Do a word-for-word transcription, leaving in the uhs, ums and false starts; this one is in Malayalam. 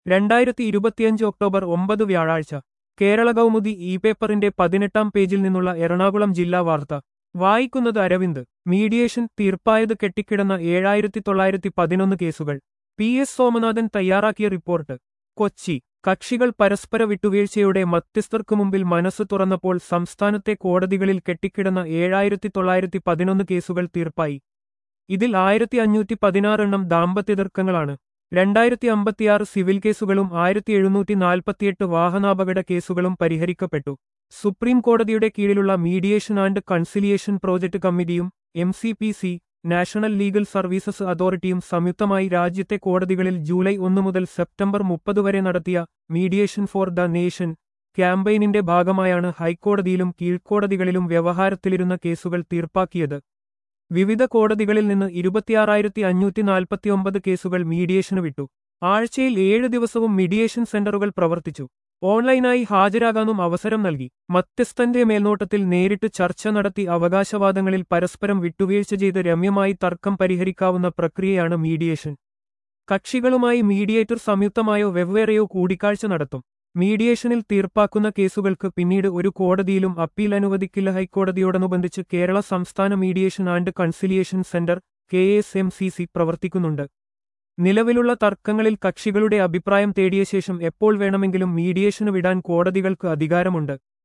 രണ്ടായിരത്തി ഇരുപത്തിയഞ്ച് ഒക്ടോബർ ഒമ്പത് വ്യാഴാഴ്ച കേരള കൗമുദി ഇ പേപ്പറിന്റെ പതിനെട്ടാം പേജിൽ നിന്നുള്ള എറണാകുളം ജില്ലാ വാർത്ത വായിക്കുന്നത് അരവിന്ദ്. മീഡിയേഷൻ തീർപ്പായത് കെട്ടിക്കിടന്ന ഏഴായിരത്തി തൊള്ളായിരത്തി പതിനൊന്ന് കേസുകൾ. പി എസ് സോമനാഥൻ തയ്യാറാക്കിയ റിപ്പോർട്ട്. കൊച്ചി. കക്ഷികൾ പരസ്പര വിട്ടുവീഴ്ചയോടെ മധ്യസ്ഥർക്കു മുമ്പിൽ മനസ്സ് തുറന്നപ്പോൾ സംസ്ഥാനത്തെ കോടതികളിൽ കെട്ടിക്കിടന്ന ഏഴായിരത്തി തൊള്ളായിരത്തി പതിനൊന്ന് കേസുകൾ തീർപ്പായി. ഇതിൽ ആയിരത്തി അഞ്ഞൂറ്റി പതിനാറെണ്ണം ദാമ്പത്യതർക്കങ്ങളാണ്. രണ്ടായിരത്തി അമ്പത്തിയാറ് സിവിൽ കേസുകളും ആയിരത്തി എഴുന്നൂറ്റി നാൽപ്പത്തിയെട്ട് വാഹനാപകട കേസുകളും പരിഹരിക്കപ്പെട്ടു. സുപ്രീം കോടതിയുടെ കീഴിലുള്ള മീഡിയേഷൻ ആൻഡ് കൺസിലിയേഷൻ പ്രോജക്ട് കമ്മിറ്റിയും M C P C national legal services അതോറിറ്റിയും സംയുക്തമായി രാജ്യത്തെ കോടതികളിൽ ജൂലൈ ഒന്ന് മുതൽ സെപ്റ്റംബർ മുപ്പത് വരെ നടത്തിയ മീഡിയേഷൻ ഫോർ ദ നേഷൻ ക്യാമ്പയിനിന്റെ ഭാഗമായാണ് ഹൈക്കോടതിയിലും കീഴ്ക്കോടതികളിലും വ്യവഹാരത്തിലിരുന്ന കേസുകൾ തീർപ്പാക്കിയത്. വിവിധ കോടതികളിൽ നിന്ന് ഇരുപത്തിയാറായിരത്തി അഞ്ഞൂറ്റി നാൽപ്പത്തിയൊമ്പത് കേസുകൾ മീഡിയേഷന് വിട്ടു. ആഴ്ചയിൽ ഏഴ് ദിവസവും മീഡിയേഷൻ സെന്ററുകൾ പ്രവർത്തിച്ചു. ഓൺലൈനായി ഹാജരാകാനും അവസരം നൽകി. മധ്യസ്ഥന്റെ മേൽനോട്ടത്തിൽ നേരിട്ട് ചർച്ച നടത്തി അവകാശവാദങ്ങളിൽ പരസ്പരം വിട്ടുവീഴ്ച ചെയ്ത് രമ്യമായി തർക്കം പരിഹരിക്കാവുന്ന പ്രക്രിയയാണ് മീഡിയേഷൻ. കക്ഷികളുമായി മീഡിയേറ്റർ സംയുക്തമായോ വെവ്വേറെയോ കൂടിക്കാഴ്ച നടത്തും. മീഡിയേഷനിൽ തീർപ്പാക്കുന്ന കേസുകൾക്ക് പിന്നീട് ഒരു കോടതിയിലും അപ്പീൽ അനുവദിക്കില്ല. ഹൈക്കോടതിയോടനുബന്ധിച്ച് കേരള സംസ്ഥാന mediation and conciliation centre K S M C C പ്രവർത്തിക്കുന്നുണ്ട്. നിലവിലുള്ള തർക്കങ്ങളിൽ കക്ഷികളുടെ അഭിപ്രായം തേടിയ ശേഷം എപ്പോൾ വേണമെങ്കിലും മീഡിയേഷന് വിടാൻ കോടതികൾക്ക് അധികാരമുണ്ട്.